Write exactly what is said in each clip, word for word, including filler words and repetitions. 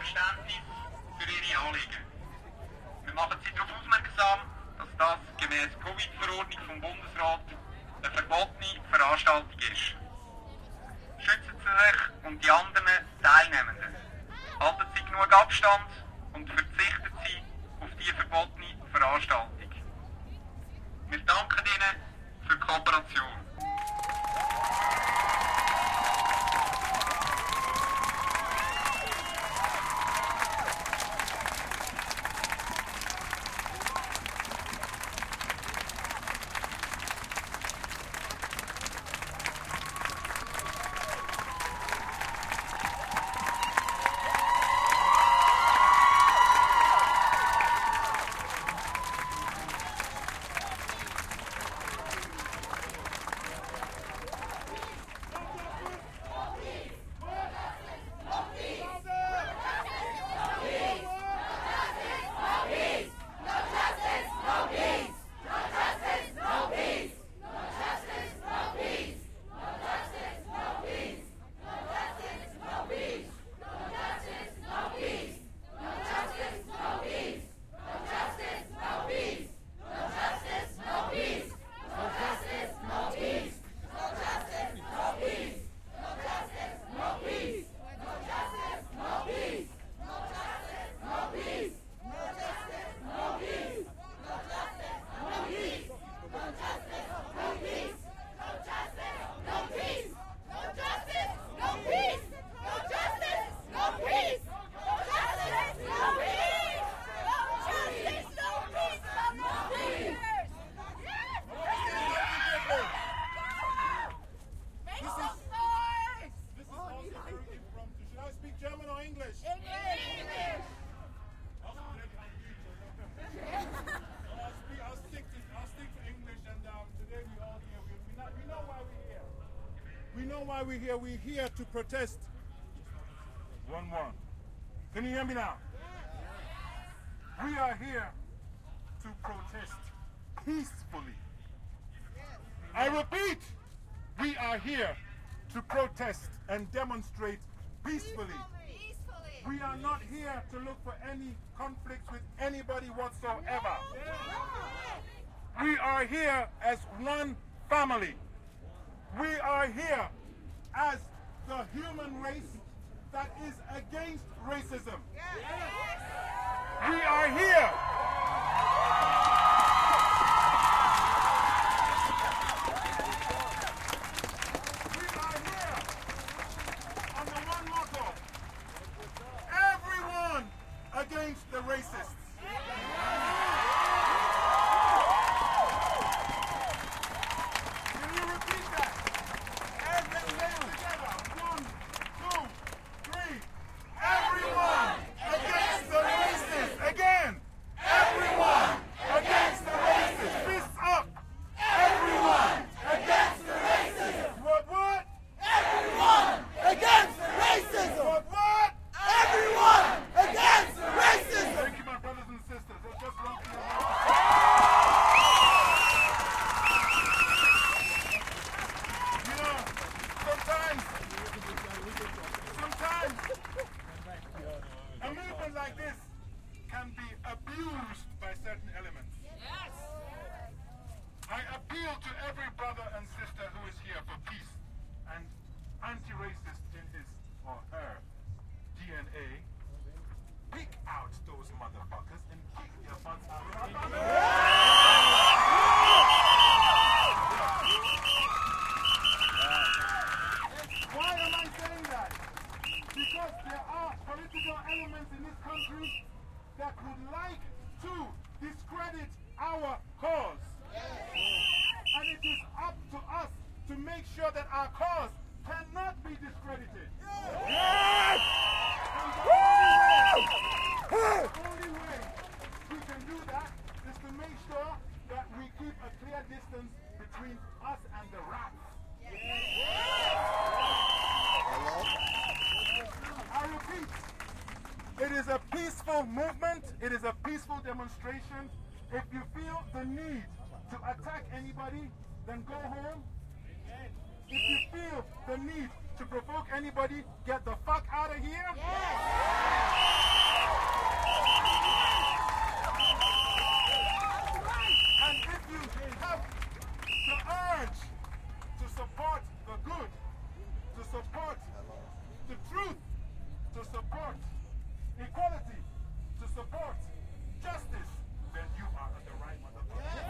Verständnis für ihre Anliegen. Wir machen Sie darauf aufmerksam, dass das gemäß Covid-Verordnung vom Bundesrat eine verbotene Veranstaltung ist. Schützen Sie sich und die anderen Teilnehmenden. Halten Sie genug Abstand und verzichten Sie auf diese verbotene Veranstaltung. Wir danken Ihnen für die Kooperation. We know why we're here. We're here to protest. One one. Can you hear me now? We are here to protest peacefully. I repeat, we are here to protest and demonstrate peacefully. We are not here to look for any conflicts with anybody whatsoever. We are here as one family. We are here as the human race that is against racism. We are here. We are here under one motto. Everyone against the racists. Like this can be abused by certain elements. Yes. I appeal to every brother and sister who is here for peace and anti-racist in his or her D N A. Pick out those motherfuckers and kick their butts out of our Why am I saying that? Because there are political elements in this country that would like to discredit our cause. And it is up to us to make sure that our cause cannot be discredited. Yes! And the only way, the only way we can do that is to make sure that we keep a clear distance between us and the rats. I repeat, it is a peaceful movement, it is a peaceful demonstration. If you feel the need to attack anybody, then go home. If you feel the need to provoke anybody, get the fuck out of here. Yes. And if you have the urge to support the good, to support the truth, to support equality, to support justice, then you are at the right motherfucker.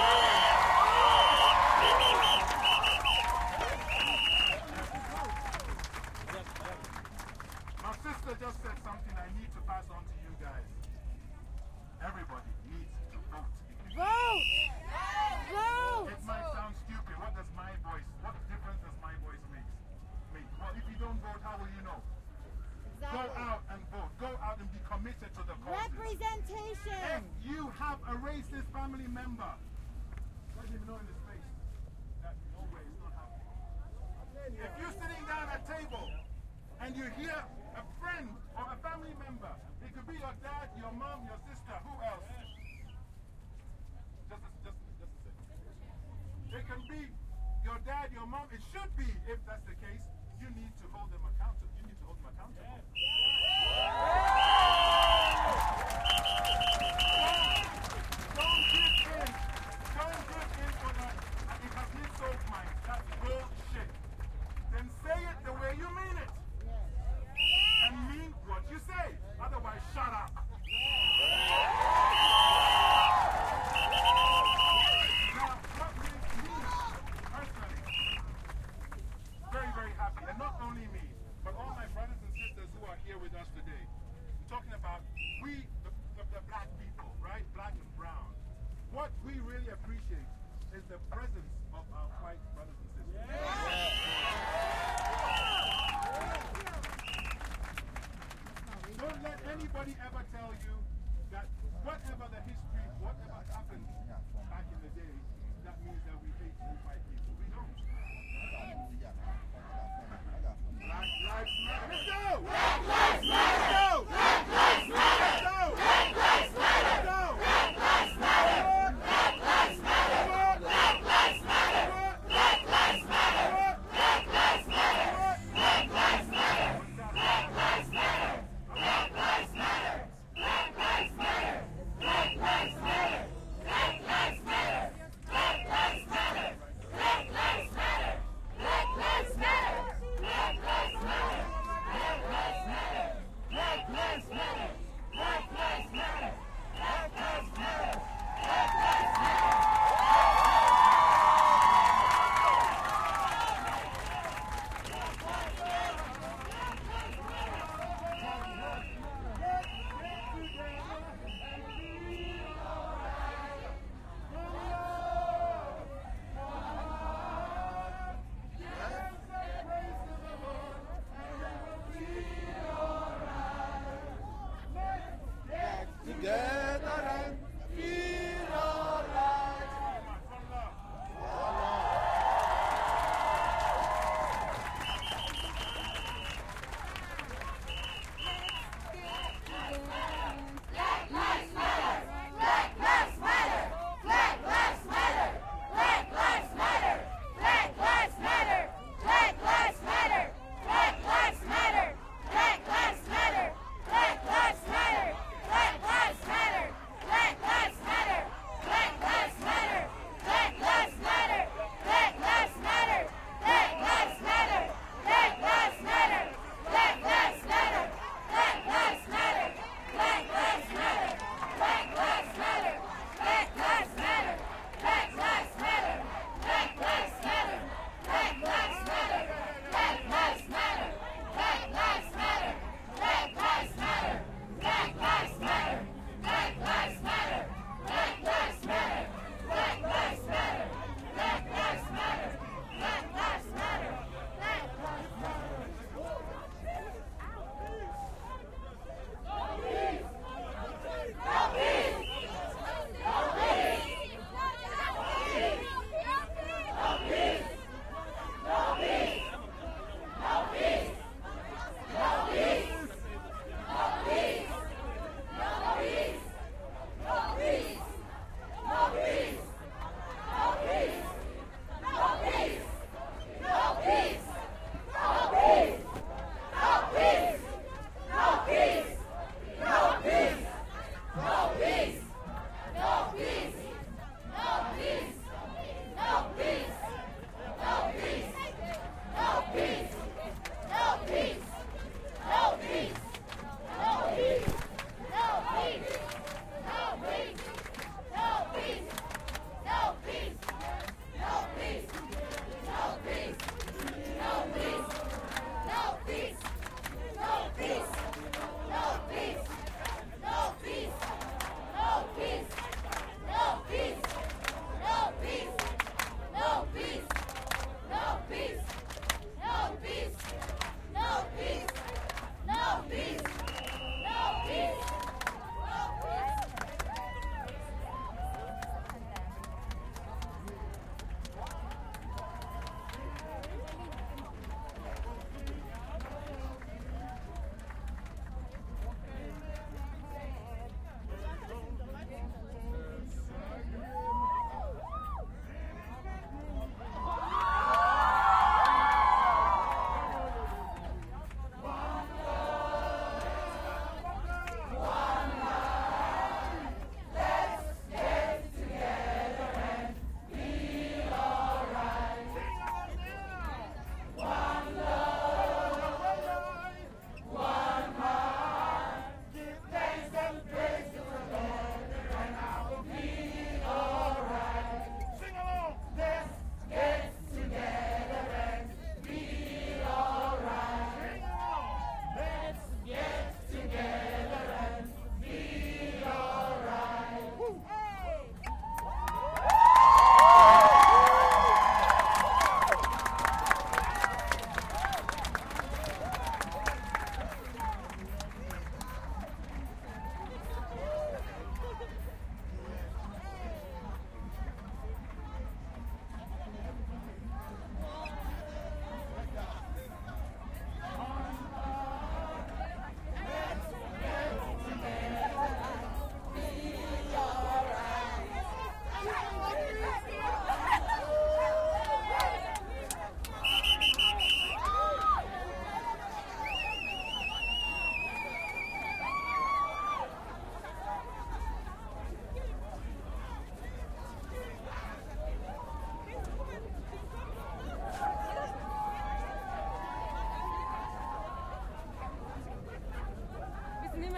My sister just said something I need to pass on to you guys. Everybody needs to vote. Vote! Vote! It might sound stupid. What does my voice, what difference does my voice make? make? Well, if you don't vote, how will you know? Exactly. Go out and vote. Go out and be committed to the cause. Representation! If you have a racist family member, let him know in his face that no way, it's not happening. If you're sitting down at a table and you hear a friend or a family member, it could be your dad, your mom, your sister, who else? Just a, just, just a second. It can be your dad, your mom. It should be, if that's the case, you need to hold them accountable. You need to hold them accountable. Don't give in. Don't give in for that. It has been so mine. That's bullshit. Then say it the way you mean it. And mean what you say. Otherwise, shut up. Now, what makes me personally very, very happy, and not only me, but all my brothers and sisters who are here with us today, we're talking about we, the, the, the black people, right? Black and brown. What we really appreciate is the presence of our white brothers and sisters. Don't let anybody ever tell you that whatever the history, whatever happened back in the day, that means that we hate white people. We don't. Black lives matter. Let's go! Black lives matter! Let's go! Black lives matter! Let's go! Black lives matter! Let's go! Black lives matter! Black lives matter! Black lives matter! Black lives matter! Black lives matter! Black lives matter! Black lives matter! Black lives matter! Black lives matter!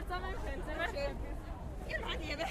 zusammen können. Sehr schön. Ihr Mann, ihr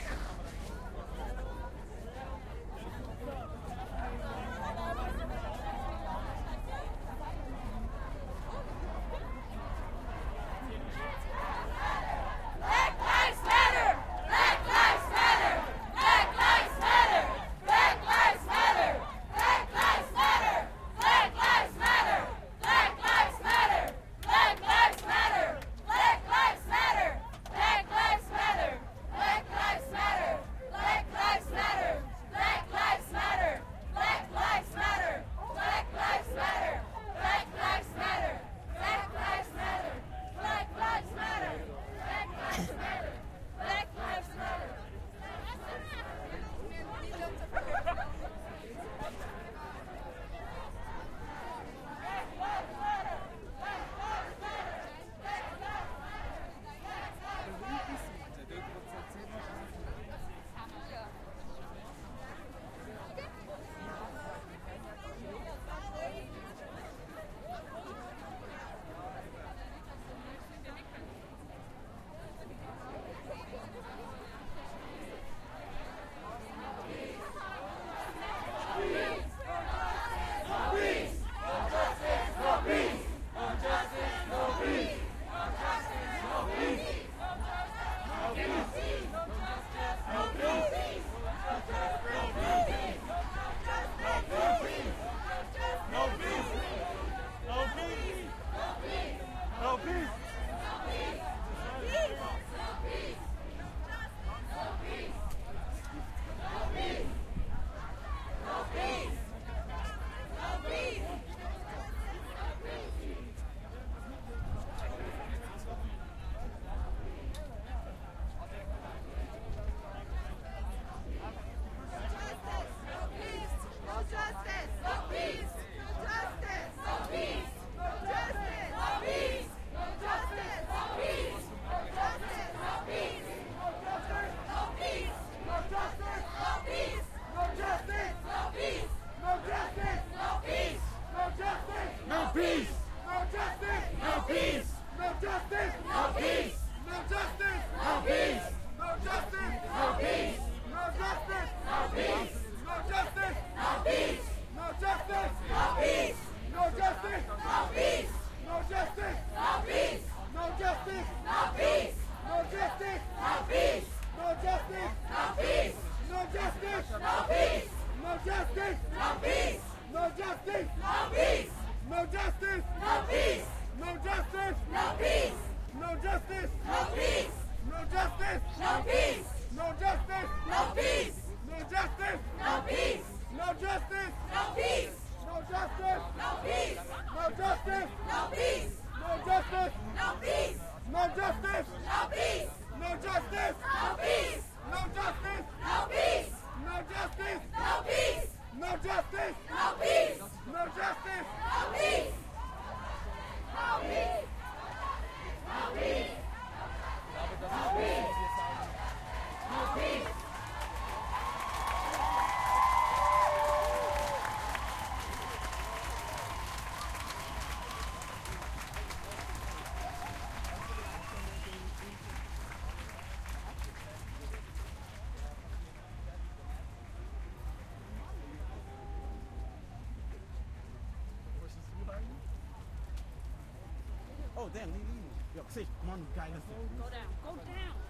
Oh, damn, leave, leave. Yo, say, come on, guy, let's go. Go down. Go down.